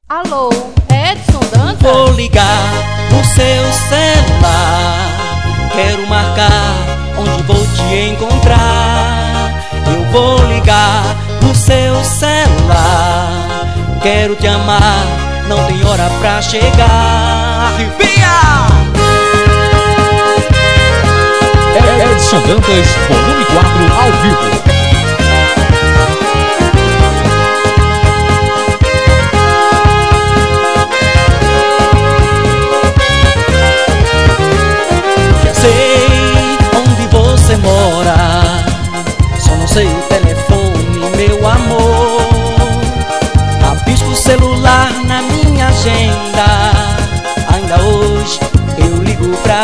Alô, é Edson Dantas? Vou ligar no seu celular, quero marcar onde vou te encontrar. Eu vou ligar no seu celular, quero te amar, não tem hora pra chegar. Arrepia! Edson Dantas, volume 4, ao vivo. Sei onde você mora, só não sei o telefone, meu amor. Rabisco o celular na minha agenda, ainda hoje eu ligo pra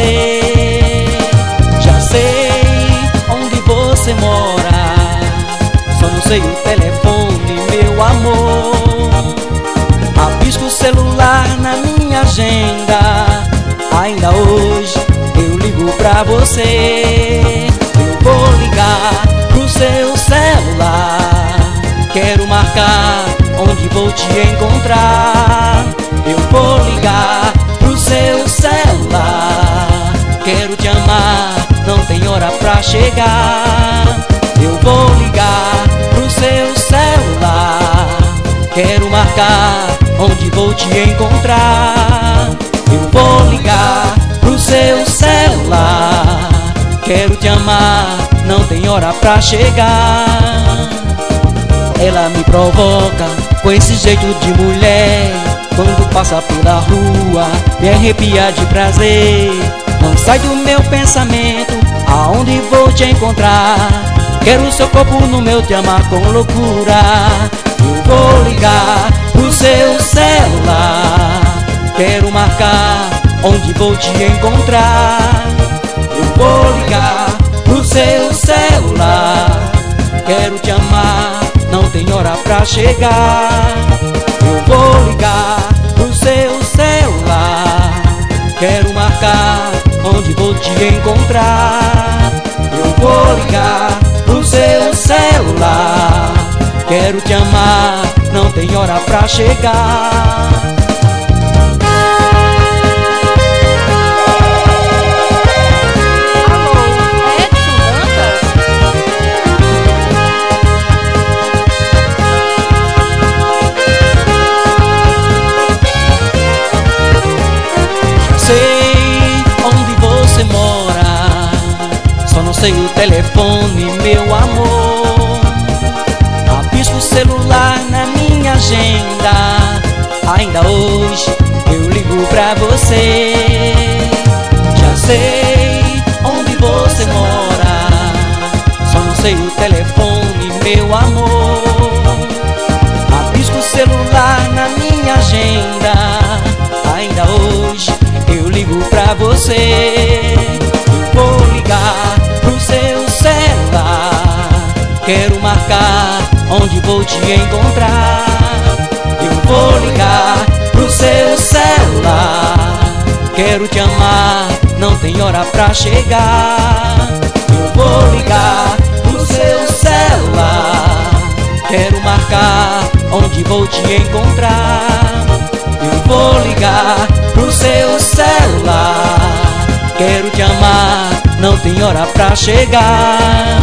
você. Já sei onde você mora, só não sei o telefone, meu amor. Rabisco o celular na minha agenda, ainda hoje eu ligo pra você. Eu vou ligar pro seu celular, quero marcar onde vou te encontrar. Eu vou ligar pro seu celular, quero te amar, não tem hora pra chegar. Eu vou ligar pro seu celular, quero marcar onde vou te encontrar. Eu vou ligar pro seu celular, quero te amar, não tem hora pra chegar. Ela me provoca com esse jeito de mulher, quando passa pela rua me arrepia de prazer. Não sai do meu pensamento, aonde vou te encontrar. Quero seu corpo no meu, te amar com loucura. Eu vou ligar pro seu celular, quero marcar onde vou te encontrar. Eu vou ligar pro seu celular, quero te amar, não tem hora pra chegar. Eu vou ligar pro seu celular, quero marcar onde vou te encontrar. Eu vou ligar pro seu celular, quero te amar, não tem hora pra chegar. Sei onde você mora, só não sei o telefone, meu amor. Rabisco o celular na minha agenda, ainda hoje eu ligo pra você. Já sei onde você mora, só não sei o telefone, meu amor. Rabisco o celular na minha agenda, ainda hoje eu ligo pra você. Eu vou ligar pro seu celular, quero marcar onde vou te encontrar. Eu vou ligar pro seu celular, quero te amar, não tem hora pra chegar. Eu vou ligar pro seu celular, quero marcar onde vou te encontrar. Eu vou ligar pro seu celular, quero te amar, não tem hora pra chegar.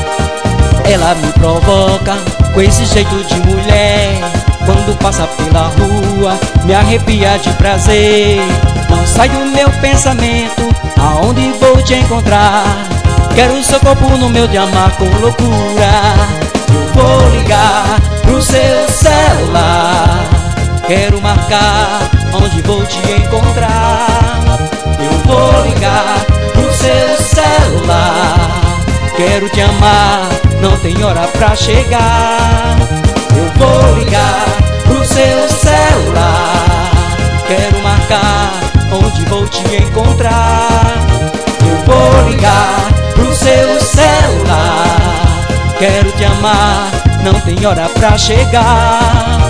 Ela me provoca com esse jeito de mulher, quando passa pela rua me arrepia de prazer. Não sai do meu pensamento, aonde vou te encontrar. Quero seu corpo no meu, te amar com loucura. Eu vou ligar pro seu celular, quero marcar onde vou te encontrar. Eu vou ligar pro seu celular, quero te amar, não tem hora pra chegar. Eu vou ligar pro seu celular, quero marcar onde vou te encontrar. Eu vou ligar pro seu celular, quero te amar, não tem hora pra chegar.